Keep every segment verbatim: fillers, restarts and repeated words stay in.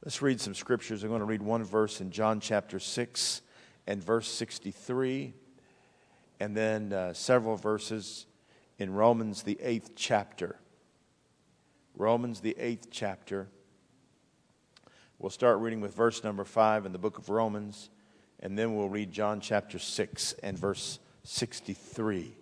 Let's read some scriptures. I'm going to read one verse in John chapter six and verse sixty-three, and then uh, several verses in Romans, the eighth chapter. Romans, the eighth chapter. We'll start reading with verse number five in the book of Romans, and then we'll read John chapter six and verse sixty-three.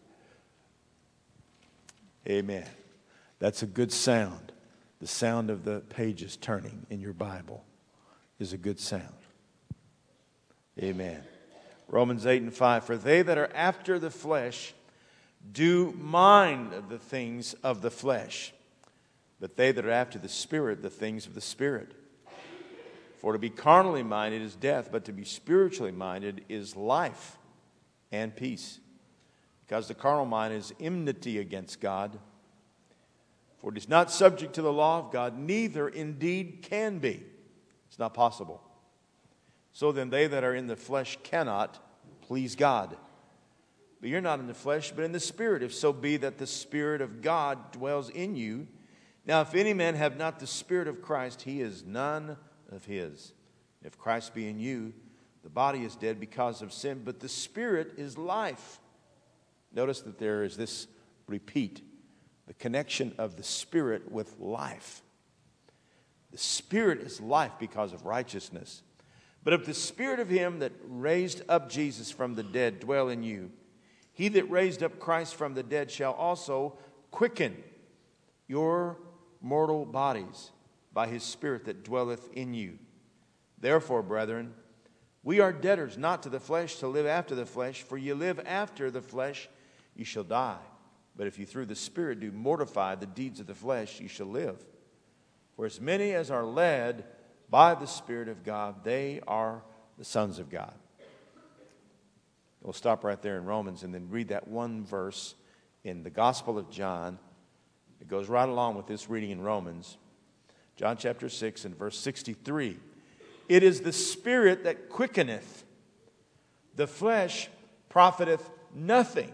Amen. That's a good sound. The sound of the pages turning in your Bible is a good sound. Amen. Romans eight and five. For they that are after the flesh do mind the things of the flesh, but they that are after the Spirit, the things of the Spirit. For to be carnally minded is death, but to be spiritually minded is life and peace. Because the carnal mind is enmity against God. For it is not subject to the law of God, neither indeed can be. It's not possible. So then they that are in the flesh cannot please God. But you're not in the flesh, but in the Spirit, if so be that the Spirit of God dwells in you. Now if any man have not the Spirit of Christ, he is none of his. If Christ be in you, the body is dead because of sin, but the Spirit is life. Notice that there is this repeat. The connection of the Spirit with life. The Spirit is life because of righteousness. But if the Spirit of him that raised up Jesus from the dead dwell in you, he that raised up Christ from the dead shall also quicken your mortal bodies by his Spirit that dwelleth in you. Therefore, brethren, we are debtors not to the flesh to live after the flesh, for ye live after the flesh, ye shall die. But if you through the Spirit do mortify the deeds of the flesh, you shall live. For as many as are led by the Spirit of God, they are the sons of God. We'll stop right there in Romans and then read that one verse in the Gospel of John. It goes right along with this reading in Romans. John chapter six and verse sixty-three. It is the Spirit that quickeneth, the flesh profiteth nothing.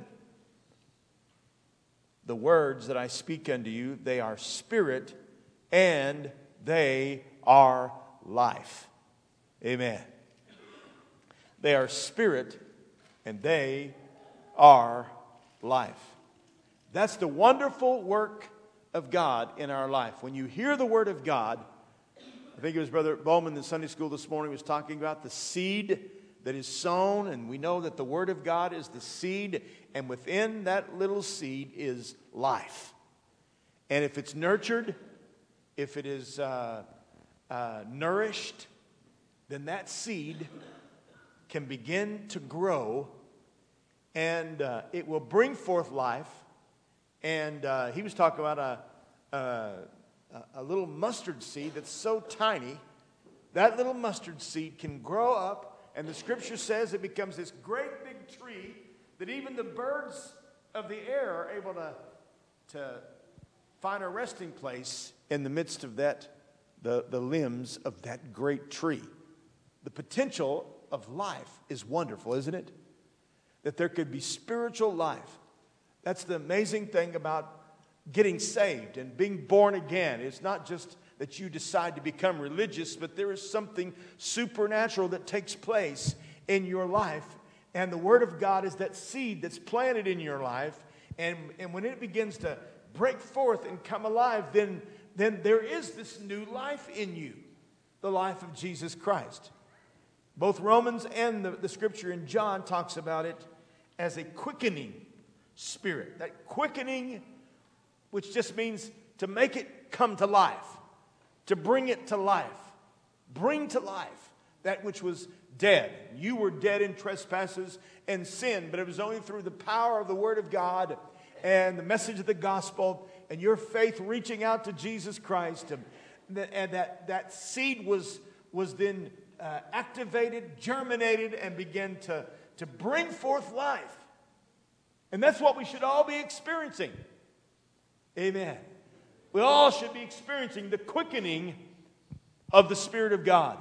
The words that I speak unto you, they are spirit and they are life. Amen. They are spirit and they are life. That's the wonderful work of God in our life. When you hear the word of God, I think it was Brother Bowman in Sunday school this morning was talking about the seed that is sown, and we know that the word of God is the seed, and within that little seed is life. And if it's nurtured, if it is uh, uh, nourished, then that seed can begin to grow, and uh, it will bring forth life. And uh, he was talking about a, a, a little mustard seed that's so tiny, that little mustard seed can grow up. And the scripture says it becomes this great big tree that even the birds of the air are able to, to find a resting place in the midst of that, the, the limbs of that great tree. The potential of life is wonderful, isn't it? That there could be spiritual life. That's the amazing thing about getting saved and being born again. It's not just that you decide to become religious, but there is something supernatural that takes place in your life. And the Word of God is that seed that's planted in your life. And, and when it begins to break forth and come alive, then, then there is this new life in you, the life of Jesus Christ. Both Romans and the, the Scripture in John talks about it as a quickening spirit. That quickening, which just means to make it come to life. To bring it to life. Bring to life that which was dead. You were dead in trespasses and sin, but it was only through the power of the Word of God and the message of the gospel and your faith reaching out to Jesus Christ. And that, that seed was, was then uh, activated, germinated, and began to, to bring forth life. And that's what we should all be experiencing. Amen. We all should be experiencing the quickening of the Spirit of God.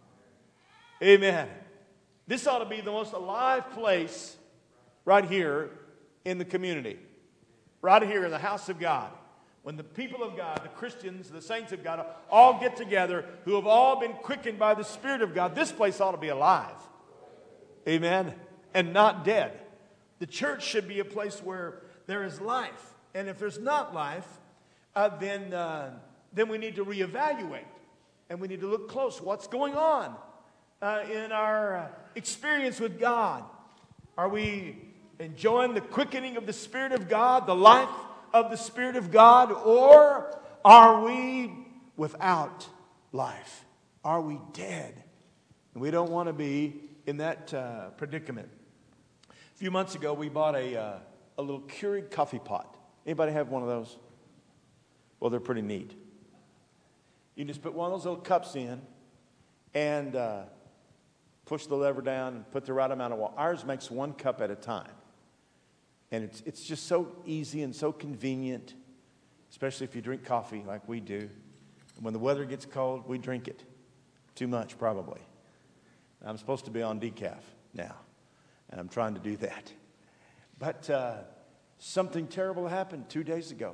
Amen. This ought to be the most alive place right here in the community. Right here in the house of God. when the people of God, the Christians, the saints of God, all get together, who have all been quickened by the Spirit of God, this place ought to be alive. Amen? And not dead. The church should be a place where there is life. And if there's not life, uh, then, uh, then we need to reevaluate. And we need to look close. What's going on uh, in our uh, experience with God? Are we enjoying the quickening of the Spirit of God, the life of the Spirit of God, or are we without life? Are we dead? And we don't want to be in that uh, predicament. A few months ago, we bought a, uh, a little Keurig coffee pot. Anybody have one of those? Well, they're pretty neat. You just put one of those little cups in and uh, push the lever down and put the right amount of water. Ours makes one cup at a time. And it's, it's just so easy and so convenient, especially if you drink coffee like we do. And when the weather gets cold, we drink it. Too much, probably. I'm supposed to be on decaf now, and I'm trying to do that. But uh, something terrible happened two days ago.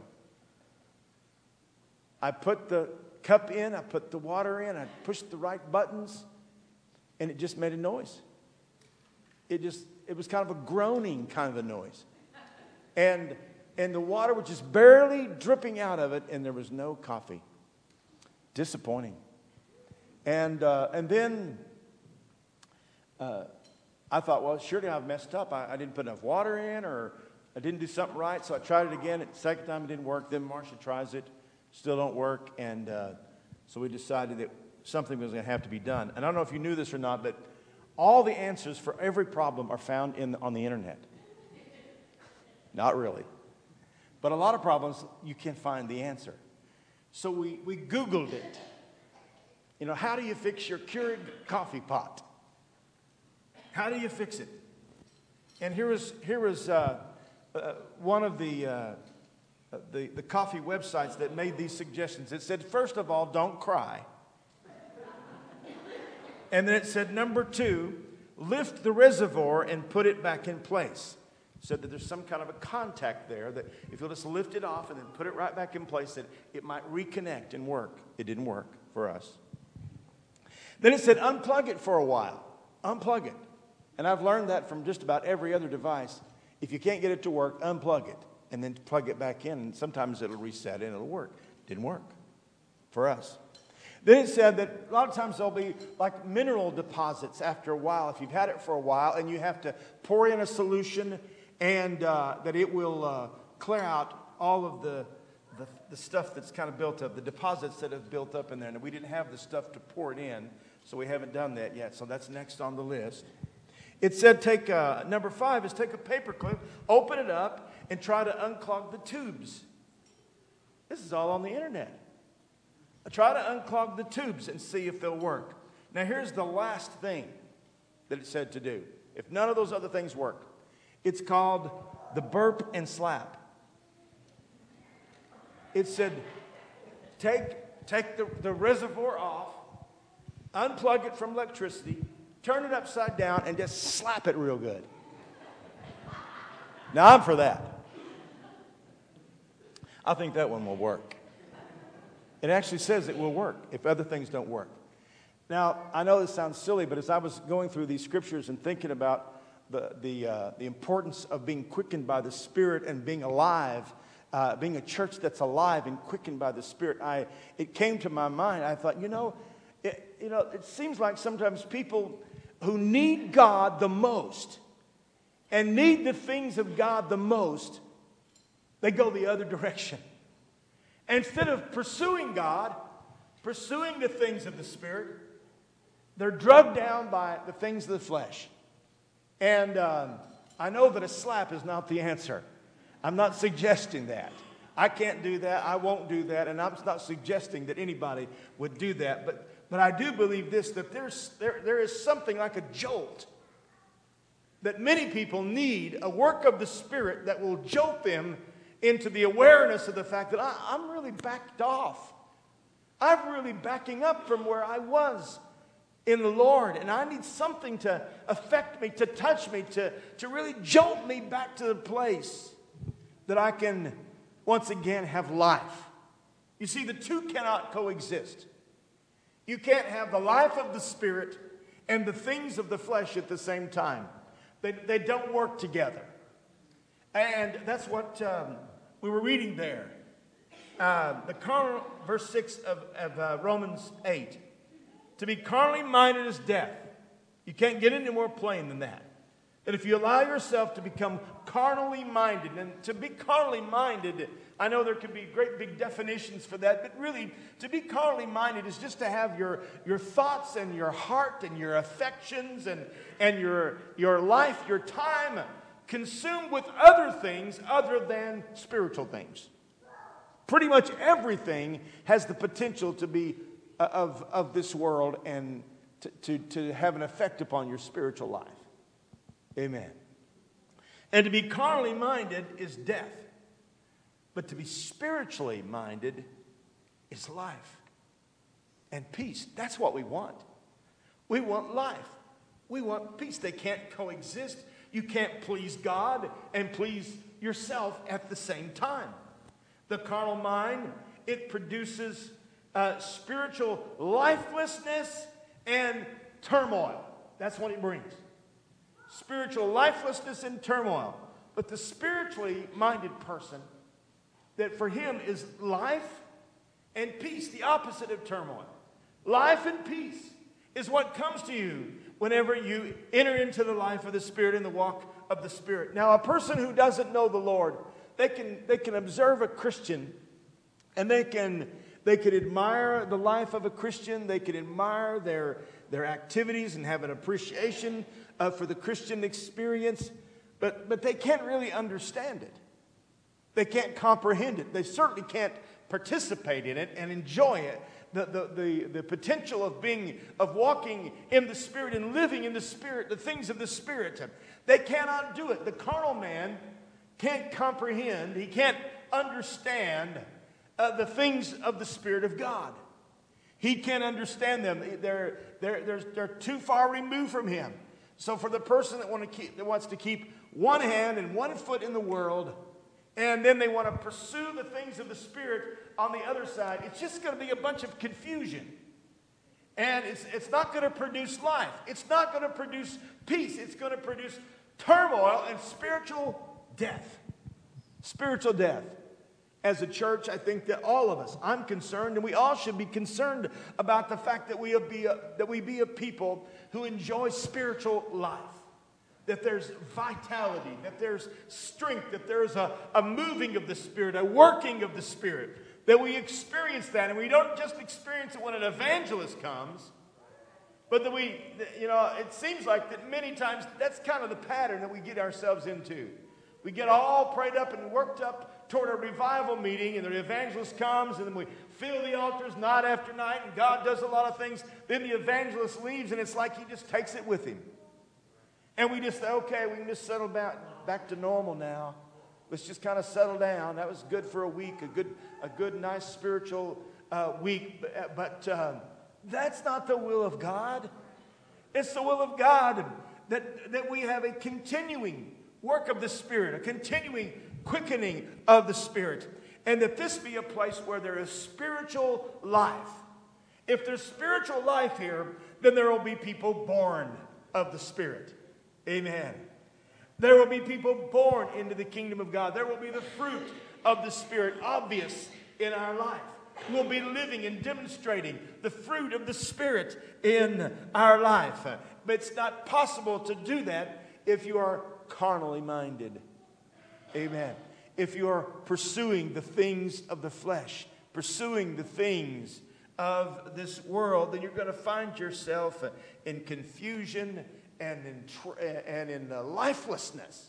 I put the cup in, I put the water in, I pushed the right buttons, and it just made a noise. It just, it was kind of a groaning kind of a noise. And and the water was just barely dripping out of it, and there was no coffee. Disappointing. And uh, and then uh, I thought, well, surely I've messed up. I, I didn't put enough water in, or I didn't do something right. So I tried it again. The second time it didn't work. Then Marcia tries it. Still don't work. And uh, so we decided that something was going to have to be done. And I don't know if you knew this or not, but all the answers for every problem are found in on the internet. Not really. But a lot of problems, you can't find the answer. So we, we Googled it. You know, how do you fix your Keurig coffee pot? How do you fix it? And here was, here was uh, uh, one of the, uh, the, the coffee websites that made these suggestions. It said, first of all, don't cry. And then it said, number two, lift the reservoir and put it back in place. Said that there's some kind of a contact there that if you'll just lift it off and then put it right back in place, that it might reconnect and work. It didn't work for us. Then it said unplug it for a while. Unplug it. And I've learned that from just about every other device. If you can't get it to work, unplug it and then plug it back in. And sometimes it'll reset and it'll work. Didn't work for us. Then it said that a lot of times there'll be like mineral deposits after a while. If you've had it for a while and you have to pour in a solution, and uh, that it will uh, clear out all of the, the the stuff that's kind of built up, the deposits that have built up in there. And we didn't have the stuff to pour it in, so we haven't done that yet. So that's next on the list. It said take, uh, number five is take a paper clip, open it up, and try to unclog the tubes. This is all on the internet. Try to unclog the tubes and see if they'll work. Now here's the last thing that it said to do. If none of those other things work, it's called the burp and slap. It said, take, take the, the reservoir off, unplug it from electricity, turn it upside down, and just slap it real good. Now, I'm for that. I think that one will work. It actually says it will work if other things don't work. Now, I know this sounds silly, but as I was going through these scriptures and thinking about the the uh, the importance of being quickened by the Spirit and being alive, uh, being a church that's alive and quickened by the Spirit, I it came to my mind. I thought, you know, it, you know, it seems like sometimes people who need God the most and need the things of God the most, they go the other direction. Instead of pursuing God, pursuing the things of the Spirit, they're drugged down by the things of the flesh. And um, I know that a slap is not the answer. I'm not suggesting that. I can't do that. I won't do that. And I'm not suggesting that anybody would do that. But but I do believe this, that there's there there is something like a jolt that many people need, a work of the Spirit that will jolt them into the awareness of the fact that I, I'm really backed off. I'm really backing up from where I was in the Lord, and I need something to affect me, to touch me, to, to really jolt me back to the place that I can once again, have life. You see, the two cannot coexist. You can't have the life of the Spirit and the things of the flesh at the same time. They, they don't work together. And that's what um, we were reading there. Uh, the carnal, verse six of, of uh, Romans eight. To be carnally minded is death. You can't get any more plain than that. That if you allow yourself to become carnally minded, and to be carnally minded, I know there can be great big definitions for that, but really, to be carnally minded is just to have your, your thoughts and your heart and your affections and, and your, your life, your time consumed with other things other than spiritual things. Pretty much everything has the potential to be of, of this world and to, to, to have an effect upon your spiritual life. Amen. And to be carnally minded is death. But to be spiritually minded is life and peace. That's what we want. We want life. We want peace. They can't coexist. You can't please God and please yourself at the same time. The carnal mind, it produces uh, spiritual lifelessness and turmoil. That's what it brings. Spiritual lifelessness and turmoil. But the spiritually minded person, that for him is life and peace, the opposite of turmoil. Life and peace is what comes to you whenever you enter into the life of the Spirit and the walk of the Spirit. Now, a person who doesn't know the Lord, they can they can observe a Christian, and they can they can admire the life of a Christian. They can admire their their activities and have an appreciation uh, for the Christian experience, but but they can't really understand it. They can't comprehend it. They certainly can't participate in it and enjoy it. The, the, the, the potential of being, of walking in the Spirit and living in the Spirit, the things of the Spirit. They cannot do it. The carnal man can't comprehend, he can't understand uh, the things of the Spirit of God. He can't understand them. They're, they're, they're, they're too far removed from him. So for the person that, want to keep, that wants to keep one hand and one foot in the world, and then they want to pursue the things of the Spirit on the other side, it's just going to be a bunch of confusion. And it's, it's not going to produce life. It's not going to produce peace. It's going to produce turmoil and spiritual death. Spiritual death. As a church, I think that all of us, I'm concerned, and we all should be concerned about the fact that we be a, that we be a people who enjoy spiritual life. That there's vitality, that there's strength, that there's a, a moving of the Spirit, a working of the Spirit. That we experience that, and we don't just experience it when an evangelist comes, but that we, you know, it seems like that many times that's kind of the pattern that we get ourselves into. We get all prayed up and worked up toward a revival meeting, and the evangelist comes, and then we fill the altars night after night, and God does a lot of things. Then the evangelist leaves, and it's like he just takes it with him. And we just say, okay, we can just settle back, back to normal now. Let's just kind of settle down. That was good for a week, a good, a good, nice spiritual uh, week. But, but uh, that's not the will of God. It's the will of God that, that we have a continuing work of the Spirit, a continuing quickening of the Spirit, and that this be a place where there is spiritual life. If there's spiritual life here, then there will be people born of the Spirit. Amen. There will be people born into the kingdom of God. There will be the fruit of the Spirit obvious in our life. We'll be living and demonstrating the fruit of the Spirit in our life. But it's not possible to do that if you are carnally minded. Amen. If you are pursuing the things of the flesh, pursuing the things of this world, then you're going to find yourself in confusion and in, tr- and in uh, lifelessness.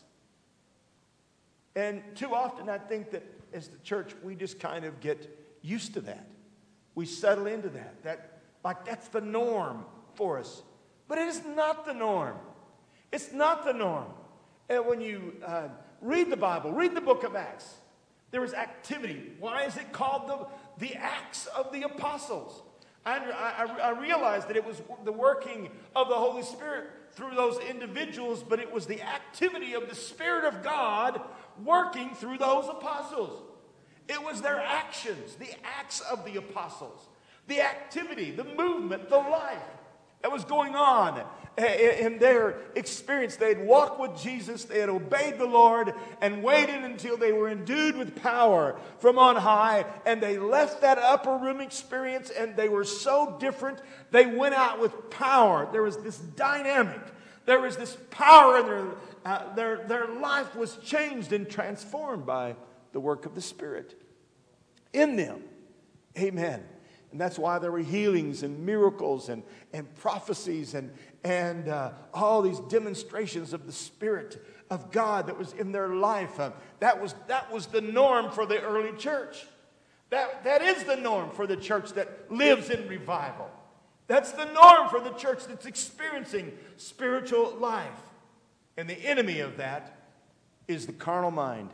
And too often I think that as the church, we just kind of get used to that. We settle into that. That like that's the norm for us. But it is not the norm. It's not the norm. And when you uh, read the Bible, read the book of Acts, there was activity. Why is it called the, the Acts of the Apostles? I, I, I realized that it was the working of the Holy Spirit through those individuals, but it was the activity of the Spirit of God working through those apostles. It was their actions, the acts of the apostles, the activity, the movement, the life that was going on in their experience. They had walked with Jesus, they had obeyed the Lord, and waited until they were endued with power from on high, and they left that upper room experience, and they were so different. They went out with power. There was this dynamic. There was this power, and their, uh, their, their life was changed and transformed by the work of the Spirit in them. Amen. And that's why there were healings and miracles and, and prophecies and, and uh, all these demonstrations of the Spirit of God that was in their life. Uh, that was, that was the norm for the early church. That, that is the norm for the church that lives in revival. That's the norm for the church that's experiencing spiritual life. And the enemy of that is the carnal mind.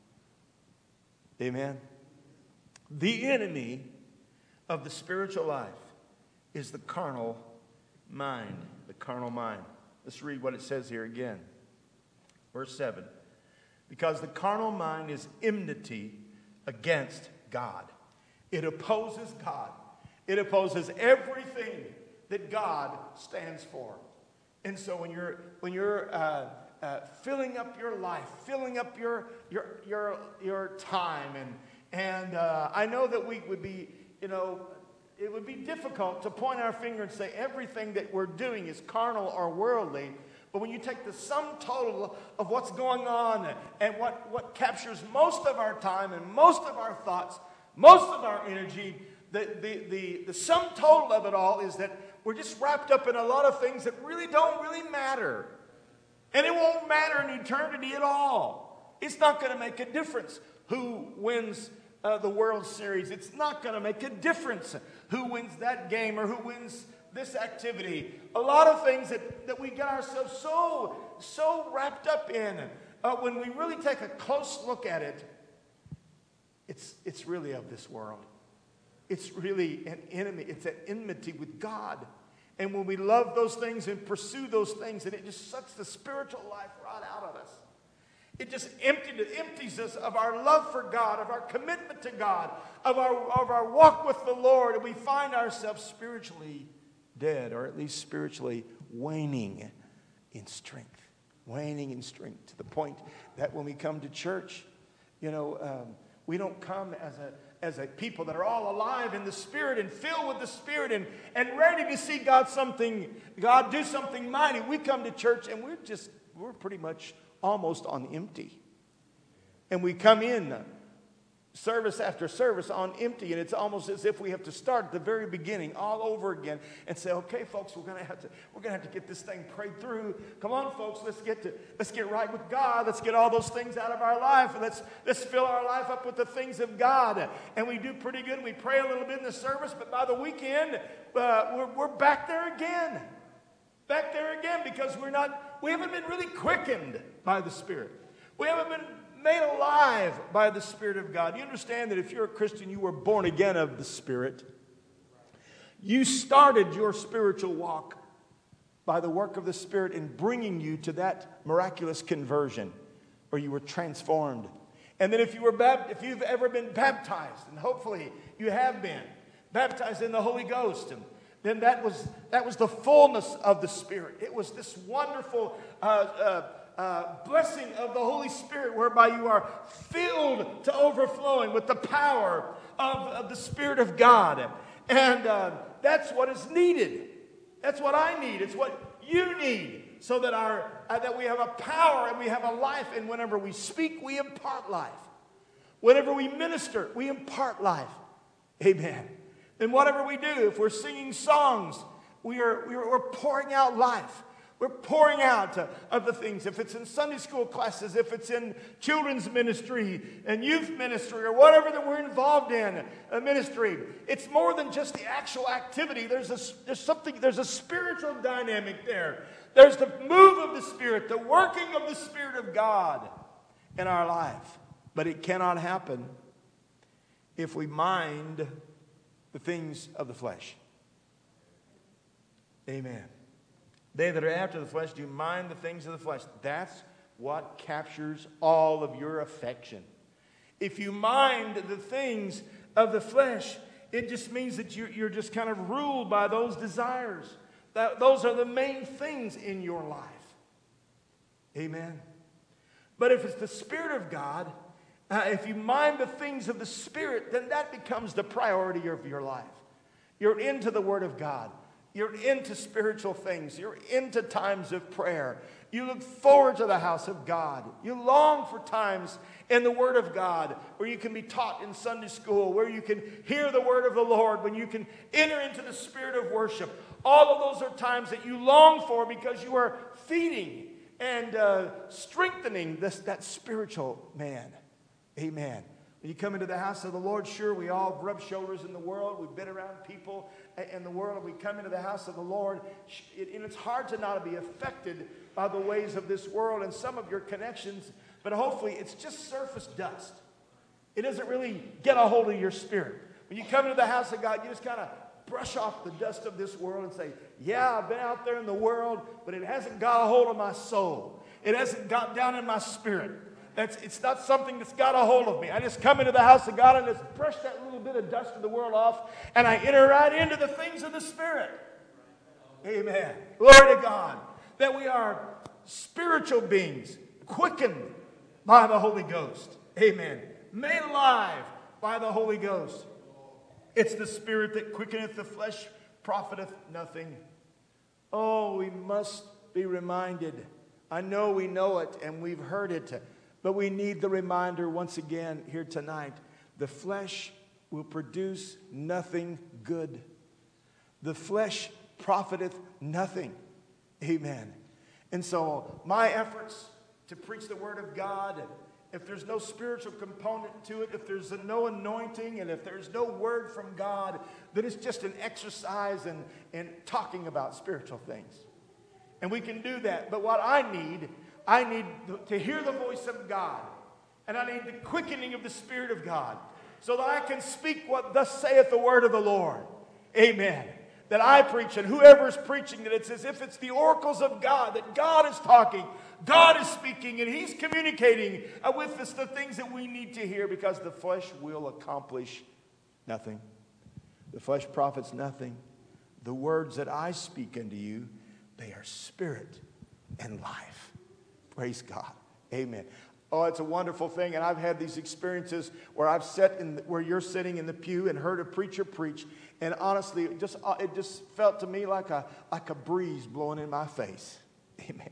Amen. The enemy of the spiritual life is the carnal mind. The carnal mind. Let's read what it says here again. Verse seven. Because the carnal mind is enmity against God. It opposes God. It opposes everything that God stands for. And so when you're when you're uh, uh, filling up your life, filling up your your your your time, and and uh, I know that we would be, you know, it would be difficult to point our finger and say everything that we're doing is carnal or worldly. But when you take the sum total of what's going on and what, what captures most of our time and most of our thoughts, most of our energy, the, the, the, the sum total of it all is that we're just wrapped up in a lot of things that really don't really matter. And it won't matter in eternity at all. It's not going to make a difference who wins uh, the World Series. It's not going to make a difference who wins that game or who wins this activity. A lot of things that, that we get ourselves so, so wrapped up in. Uh, when we really take a close look at it, it's, it's really of this world. It's really an enemy. It's an enmity with God. And when we love those things and pursue those things, and it just sucks the spiritual life right out of us. It just emptied, it empties us of our love for God, of our commitment to God, of our, of our walk with the Lord, and we find ourselves spiritually dead, or at least spiritually waning in strength. Waning in strength to the point that when we come to church, you know, um, we don't come as a as a people that are all alive in the Spirit and filled with the Spirit and, and ready to see God something, God do something mighty. We come to church and we're just, we're pretty much almost on empty. And we come in service after service on empty, and it's almost as if we have to start at the very beginning all over again and say, okay, folks, we're gonna have to we're gonna have to get this thing prayed through. Come on, folks, let's get to let's get right with God. Let's get all those things out of our life, and let's let's fill our life up with the things of God. And we do pretty good. We pray a little bit in the service, but by the weekend, uh, we're we're back there again, back there again, because we're not we haven't been really quickened by the Spirit. We haven't been made alive by the Spirit of God. You understand that if you're a Christian, you were born again of the Spirit. You started your spiritual walk by the work of the Spirit in bringing you to that miraculous conversion where you were transformed. And then if you were bapt- if you've ever been baptized, and hopefully you have been baptized in the Holy Ghost, and then that was that was the fullness of the Spirit. It was this wonderful uh, uh, Uh, blessing of the Holy Spirit, whereby you are filled to overflowing with the power of, of the Spirit of God. And uh, that's what is needed. That's what I need. It's what you need, so that our uh, that we have a power and we have a life. And whenever we speak, we impart life. Whenever we minister, we impart life. Amen. And whatever we do, if we're singing songs, we are we are we're pouring out life. We're pouring out uh, of the things. If it's in Sunday school classes, if it's in children's ministry and youth ministry, or whatever that we're involved in, a ministry, it's more than just the actual activity. There's a, there's something, there's a spiritual dynamic there. There's the move of the Spirit, the working of the Spirit of God in our life. But it cannot happen if we mind the things of the flesh. Amen. They that are after the flesh do mind the things of the flesh. That's what captures all of your affection. If you mind the things of the flesh, it just means that you're, you're just kind of ruled by those desires. That, those are the main things in your life. Amen. But if it's the Spirit of God, uh, if you mind the things of the Spirit, then that becomes the priority of your life. You're into the Word of God. You're into spiritual things. You're into times of prayer. You look forward to the house of God. You long for times in the Word of God where you can be taught in Sunday school, where you can hear the Word of the Lord, when you can enter into the spirit of worship. All of those are times that you long for because you are feeding and uh, strengthening this, that spiritual man. Amen. When you come into the house of the Lord, sure, we all rub shoulders in the world. We've been around people in the world, and we come into the house of the Lord, and it's hard to not be affected by the ways of this world and some of your connections, but hopefully it's just surface dust. It doesn't really get a hold of your spirit. When you come into the house of God, you just kind of brush off the dust of this world and say, yeah, I've been out there in the world, but it hasn't got a hold of my soul. It hasn't got down in my spirit. That's, it's not something that's got a hold of me. I just come into the house of God and just brush that little bit of dust of the world off, and I enter right into the things of the Spirit. Amen. Glory to God. That we are spiritual beings, quickened by the Holy Ghost. Amen. Made alive by the Holy Ghost. It's the Spirit that quickeneth, the flesh profiteth nothing. Oh, we must be reminded. I know we know it and we've heard it, but we need the reminder once again here tonight. The flesh will produce nothing good. The flesh profiteth nothing. Amen. And so my efforts to preach the Word of God, if there's no spiritual component to it, if there's no anointing, and if there's no word from God, then it's just an exercise in, in talking about spiritual things. And we can do that. But what I need, I need to hear the voice of God. And I need the quickening of the Spirit of God, so that I can speak what thus saith the word of the Lord. Amen. That I preach, and whoever's preaching, that it's as if it's the oracles of God, that God is talking, God is speaking, and He's communicating with us the things that we need to hear, because the flesh will accomplish nothing. The flesh profits nothing. The words that I speak unto you, they are spirit and life. Praise God. Amen. Oh, it's a wonderful thing, and I've had these experiences where I've sat in, the, where you're sitting in the pew and heard a preacher preach, and honestly, it just it just felt to me like a like a breeze blowing in my face. Amen,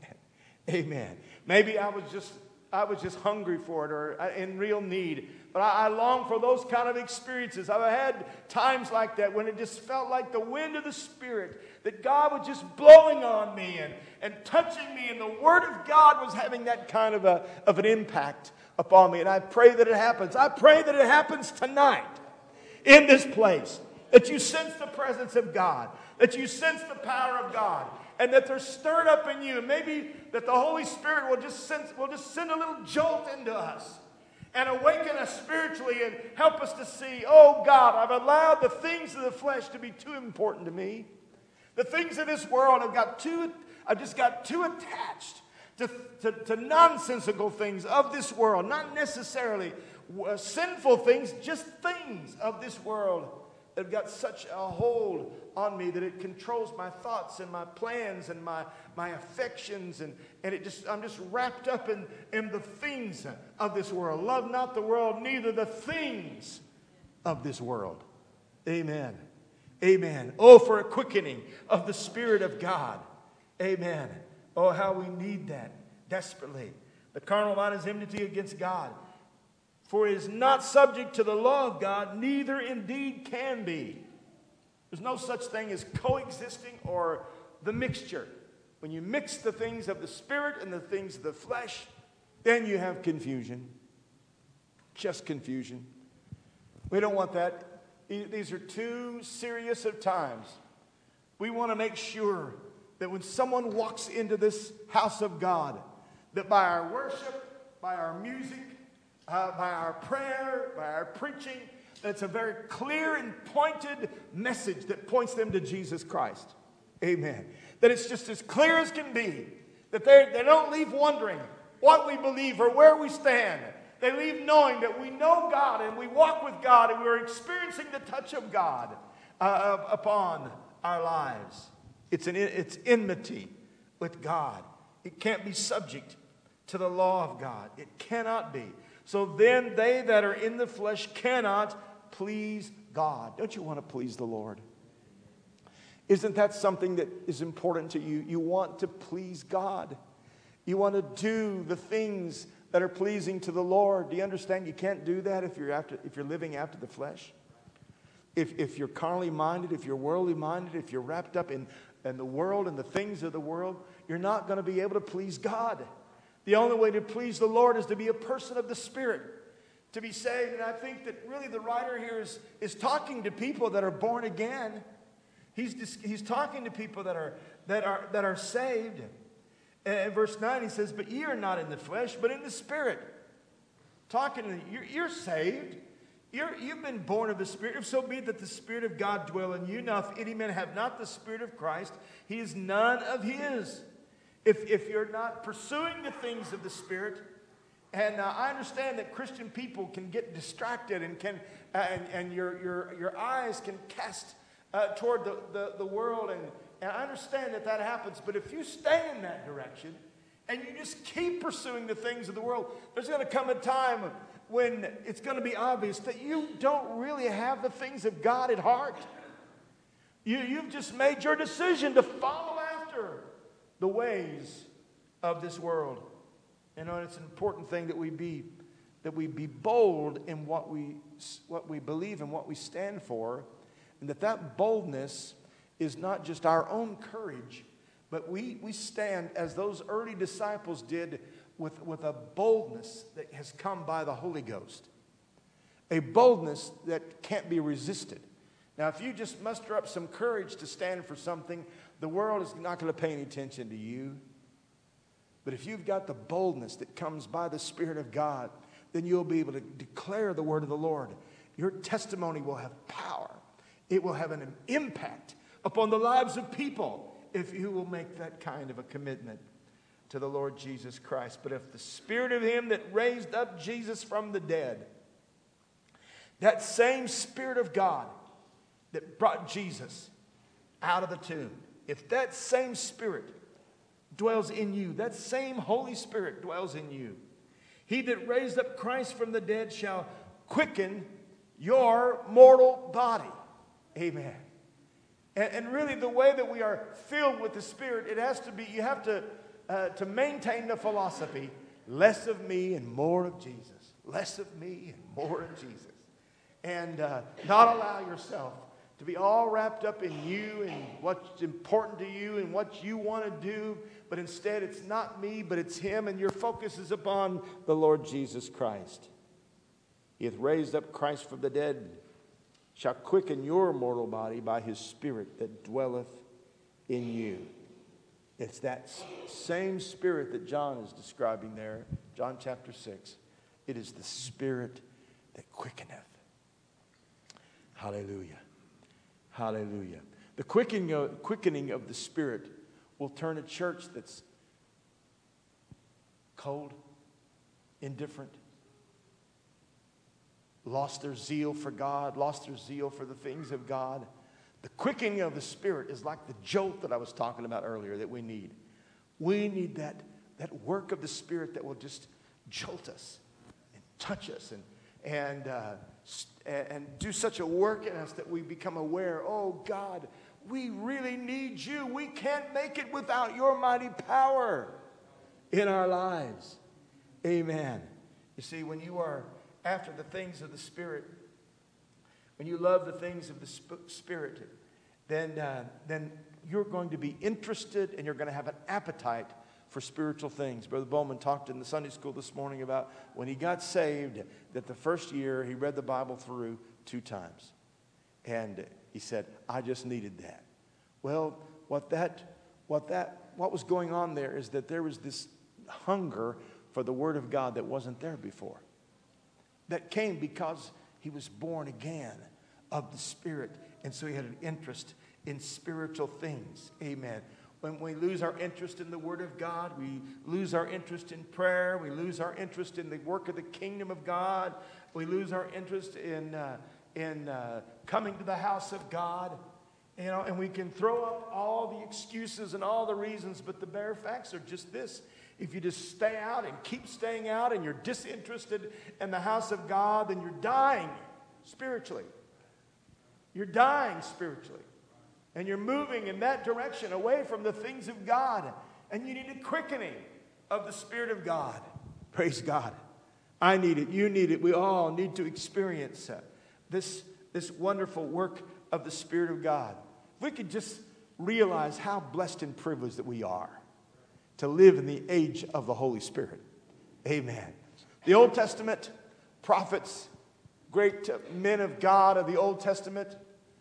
amen. Maybe I was just I was just hungry for it, or in real need. But I, I long for those kind of experiences. I've had times like that when it just felt like the wind of the Spirit, that God was just blowing on me and, and touching me, and the Word of God was having that kind of, a, of an impact upon me. And I pray that it happens. I pray that it happens tonight in this place, that you sense the presence of God, that you sense the power of God, and that they're stirred up in you. Maybe that the Holy Spirit will just send, will just send a little jolt into us and awaken us spiritually and help us to see, oh God, I've allowed the things of the flesh to be too important to me. The things of this world have got too, I've just got too attached to, to, to nonsensical things of this world, not necessarily uh, sinful things, just things of this world that have got such a hold on me that it controls my thoughts and my plans and my, my affections, and, and it just I'm just wrapped up in, in the things of this world. Love not the world, neither the things of this world. Amen. Amen. Oh, for a quickening of the Spirit of God. Amen. Oh, how we need that desperately. The carnal mind is enmity against God. For it is not subject to the law of God, neither indeed can be. There's no such thing as coexisting or the mixture. When you mix the things of the Spirit and the things of the flesh, then you have confusion. Just confusion. We don't want that. These are too serious of times. We want to make sure that when someone walks into this house of God, that by our worship, by our music, uh, by our prayer, by our preaching, that it's a very clear and pointed message that points them to Jesus Christ. Amen. That it's just as clear as can be. That they they don't leave wondering what we believe or where we stand. They leave knowing that we know God and we walk with God and we're experiencing the touch of God uh, upon our lives. It's an it's enmity with God. It can't be subject to the law of God. It cannot be. So then they that are in the flesh cannot please God. Don't you want to please the Lord? Isn't that something that is important to you? You want to please God. You want to do the things that are pleasing to the Lord. Do you understand you can't do that if you're after if you're living after the flesh? If if you're carnally minded, if you're worldly minded, if you're wrapped up in, in the world and the things of the world, you're not going to be able to please God. The only way to please the Lord is to be a person of the Spirit, to be saved. And I think that really the writer here is, is talking to people that are born again. He's, he's talking to people that are, that are, that are saved. And in verse nine he says, but ye are not in the flesh, but in the Spirit. Talking to you, you're saved. You're, you've been born of the Spirit. If so be that the Spirit of God dwell in you. Now if any man have not the Spirit of Christ, he is none of his. If, if you're not pursuing the things of the Spirit, and uh, I understand that Christian people can get distracted and can uh, and, and your, your, your eyes can cast uh, toward the, the, the world, and, and I understand that that happens, but if you stay in that direction and you just keep pursuing the things of the world, there's going to come a time when it's going to be obvious that you don't really have the things of God at heart. You, you've just made your decision to follow after the ways of this world. You know, it's an important thing that we be that we be bold in what we what we believe and what we stand for, and that that boldness is not just our own courage, but we we stand as those early disciples did with, with a boldness that has come by the Holy Ghost. A boldness that can't be resisted. Now, if you just muster up some courage to stand for something, the world is not going to pay any attention to you. But if you've got the boldness that comes by the Spirit of God, then you'll be able to declare the word of the Lord. Your testimony will have power. It will have an impact upon the lives of people if you will make that kind of a commitment to the Lord Jesus Christ. But if the Spirit of Him that raised up Jesus from the dead, that same Spirit of God that brought Jesus out of the tomb, if that same Spirit dwells in you, that same Holy Spirit dwells in you, He that raised up Christ from the dead shall quicken your mortal body. Amen. And, and really the way that we are filled with the Spirit, it has to be, you have to, uh, to maintain the philosophy, less of me and more of Jesus. Less of me and more of Jesus. And uh, not allow yourself to be all wrapped up in you and what's important to you and what you want to do. But instead, it's not me, but it's Him, and your focus is upon the Lord Jesus Christ. He hath raised up Christ from the dead, shall quicken your mortal body by His Spirit that dwelleth in you. It's that same Spirit that John is describing there, John chapter six. It is the Spirit that quickeneth. Hallelujah. Hallelujah. The quickening of, quickening of the Spirit will turn a church that's cold, indifferent, lost their zeal for God, lost their zeal for the things of God. The quickening of the Spirit is like the jolt that I was talking about earlier that we need. We need that, that work of the Spirit that will just jolt us and touch us and, and, uh, and do such a work in us that we become aware, oh God, we really need you. We can't make it without your mighty power in our lives. Amen. You see, when you are after the things of the Spirit, when you love the things of the sp- Spirit, then, uh, then you're going to be interested and you're going to have an appetite for spiritual things. Brother Bowman talked in the Sunday school this morning about when he got saved, that the first year he read the Bible through two times. And he said, I just needed that. Well, what that, what that, what was going on there is that there was this hunger for the Word of God that wasn't there before. That came because he was born again of the Spirit. And so he had an interest in spiritual things. Amen. when we lose our interest in the Word of God, we lose our interest in prayer, we lose our interest in the work of the kingdom of God, we lose our interest in, uh, in uh, coming to the house of God, you know, and we can throw up all the excuses and all the reasons, but the bare facts are just this. If you just stay out and keep staying out and you're disinterested in the house of God, then you're dying spiritually. You're dying spiritually. And you're moving in that direction away from the things of God. And you need a quickening of the Spirit of God. Praise God. I need it. You need it. We all need to experience uh, this, this wonderful work of the Spirit of God. If we could just realize how blessed and privileged that we are to live in the age of the Holy Spirit. Amen. The Old Testament prophets, great men of God of the Old Testament,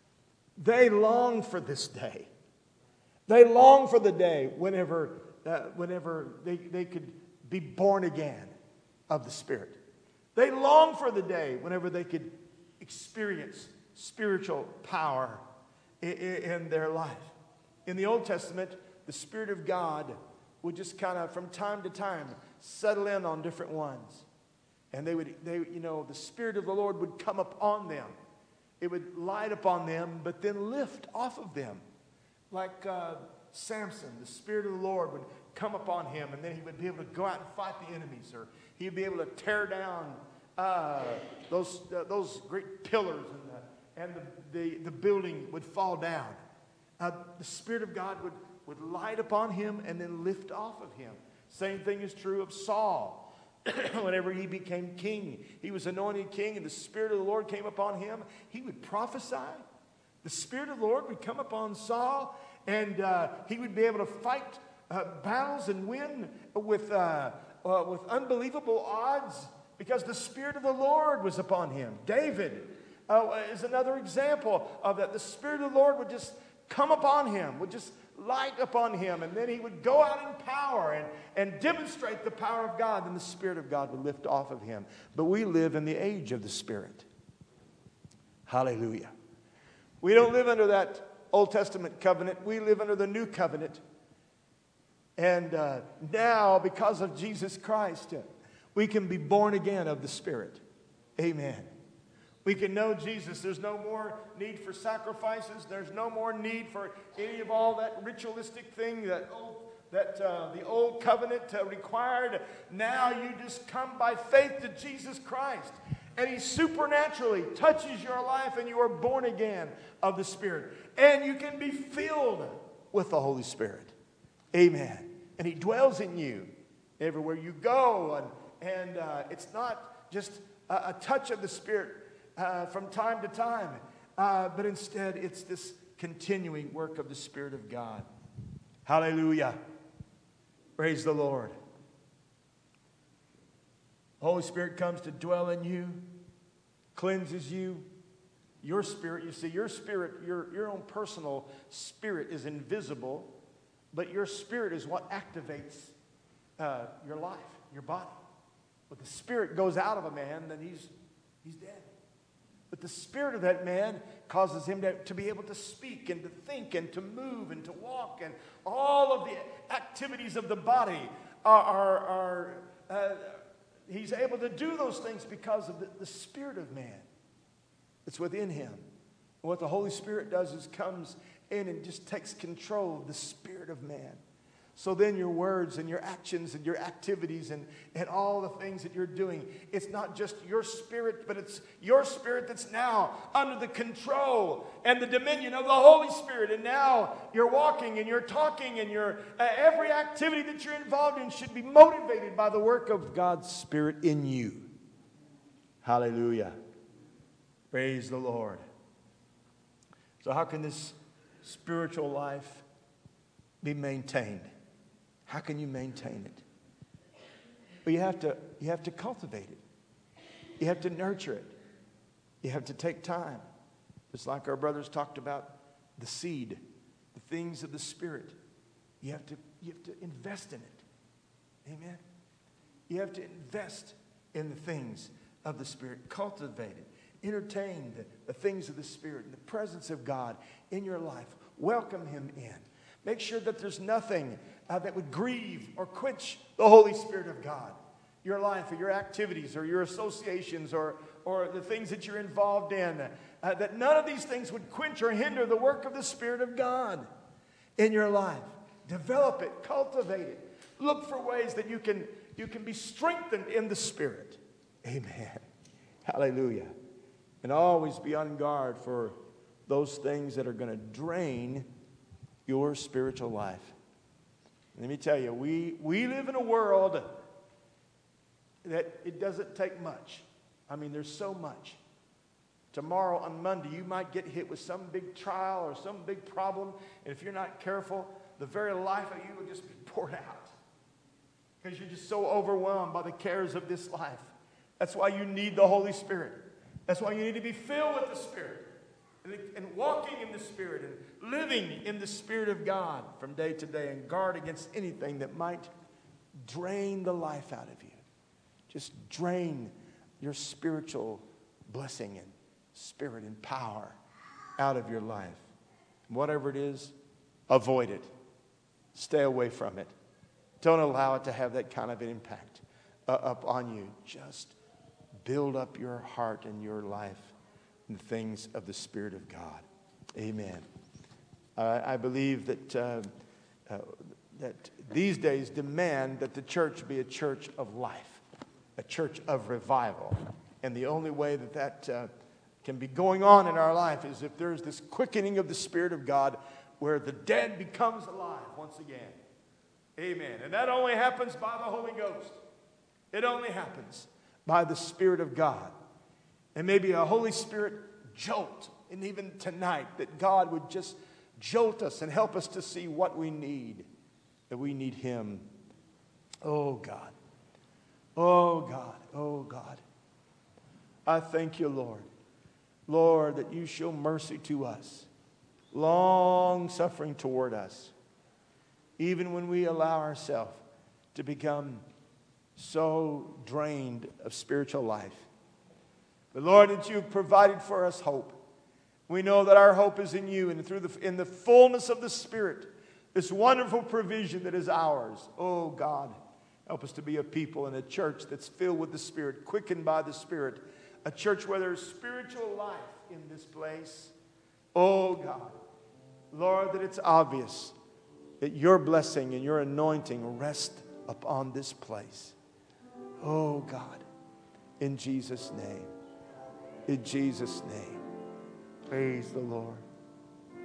they long for this day. They long for the day whenever, uh, whenever they, they could be born again of the Spirit. They long for the day whenever they could experience spiritual power in, in their life. In the Old Testament, the Spirit of God would just kind of, from time to time, settle in on different ones. And they would, they, you know, the Spirit of the Lord would come upon them. It would light upon them, but then lift off of them. Like uh, Samson, the Spirit of the Lord would come upon him, and then he would be able to go out and fight the enemies, or he'd be able to tear down uh, those uh, those great pillars, and the, and the, the, the building would fall down. Uh, the Spirit of God would, would light upon him and then lift off of him. Same thing is true of Saul. Whenever he became king, he was anointed king, and the Spirit of the Lord came upon him. He would prophesy. The Spirit of the Lord would come upon Saul, and uh, he would be able to fight uh, battles and win with, uh, uh, with unbelievable odds because the Spirit of the Lord was upon him. David uh, is another example of that. The Spirit of the Lord would just come upon him, would just light upon him, and then he would go out in power and, and demonstrate the power of God, and the Spirit of God would lift off of him. But we live in the age of the Spirit. Hallelujah. We don't live under that Old Testament covenant. We live under the new covenant. And uh, now, because of Jesus Christ, we can be born again of the Spirit. Amen. We can know Jesus. There's no more need for sacrifices. There's no more need for any of all that ritualistic thing that old, that uh, the old covenant uh, required. Now you just come by faith to Jesus Christ, and He supernaturally touches your life, and you are born again of the Spirit. And you can be filled with the Holy Spirit. Amen. And He dwells in you everywhere you go. And, and uh, it's not just a, a touch of the Spirit Uh, from time to time. Uh, but instead, it's this continuing work of the Spirit of God. Hallelujah. Praise the Lord. The Holy Spirit comes to dwell in you, cleanses you. Your spirit, you see, your spirit, your, your own personal spirit is invisible, but your spirit is what activates uh, your life, your body. But the Spirit goes out of a man, then he's, he's dead. But the Spirit of that man causes him to, to be able to speak and to think and to move and to walk. And all of the activities of the body are, are, are uh, he's able to do those things because of the, the Spirit of man that's within him. And what the Holy Spirit does is comes in and just takes control of the spirit of man. So then your words and your actions and your activities and, and all the things that you're doing, it's not just your spirit, but it's your spirit that's now under the control and the dominion of the Holy Spirit. And now you're walking and you're talking and your uh, every activity that you're involved in should be motivated by the work of God's Spirit in you. Hallelujah. Praise the Lord. So how can this spiritual life be maintained? How can you maintain it? Well, you have to, you have to cultivate it. You have to nurture it. You have to take time. Just like our brothers talked about the seed, the things of the Spirit. You have to, you have to invest in it. Amen. You have to invest in the things of the Spirit. Cultivate it. Entertain the, the things of the Spirit and the presence of God in your life. Welcome Him in. Make sure that there's nothing uh, that would grieve or quench the Holy Spirit of God. Your life or your activities or your associations or, or the things that you're involved in. Uh, that none of these things would quench or hinder the work of the Spirit of God in your life. Develop it. Cultivate it. Look for ways that you can, you can be strengthened in the Spirit. Amen. Hallelujah. And always be on guard for those things that are going to drain your spiritual life. Let me tell you, we, we live in a world that it doesn't take much. I mean, there's so much. Tomorrow on Monday, you might get hit with some big trial or some big problem. And if you're not careful, the very life of you will just be poured out. Because you're just so overwhelmed by the cares of this life. That's why you need the Holy Spirit. That's why you need to be filled with the Spirit. And, and walking in the Spirit and living in the Spirit of God from day to day. And guard against anything that might drain the life out of you. Just drain your spiritual blessing and spirit and power out of your life. Whatever it is, avoid it. Stay away from it. Don't allow it to have that kind of an impact uh, upon you. Just build up your heart and your life in the things of the Spirit of God. Amen. Uh, I believe that uh, uh, that these days demand that the church be a church of life, a church of revival. And the only way that that uh, can be going on in our life is if there's this quickening of the Spirit of God where the dead becomes alive once again. Amen. And that only happens by the Holy Ghost. It only happens by the Spirit of God. And maybe a Holy Spirit jolt. And even tonight, that God would just jolt us and help us to see what we need. That we need Him. Oh, God. Oh, God. Oh, God. I thank you, Lord. Lord, that you show mercy to us. Long suffering toward us. Even when we allow ourselves to become so drained of spiritual life. But Lord, that you've provided for us hope. We know that our hope is in you and through the, in the fullness of the Spirit. This wonderful provision that is ours. Oh God, help us to be a people in a church that's filled with the Spirit, quickened by the Spirit. A church where there's spiritual life in this place. Oh God, Lord, that it's obvious that your blessing and your anointing rest upon this place. Oh God, in Jesus' name. In Jesus' name. Praise the Lord.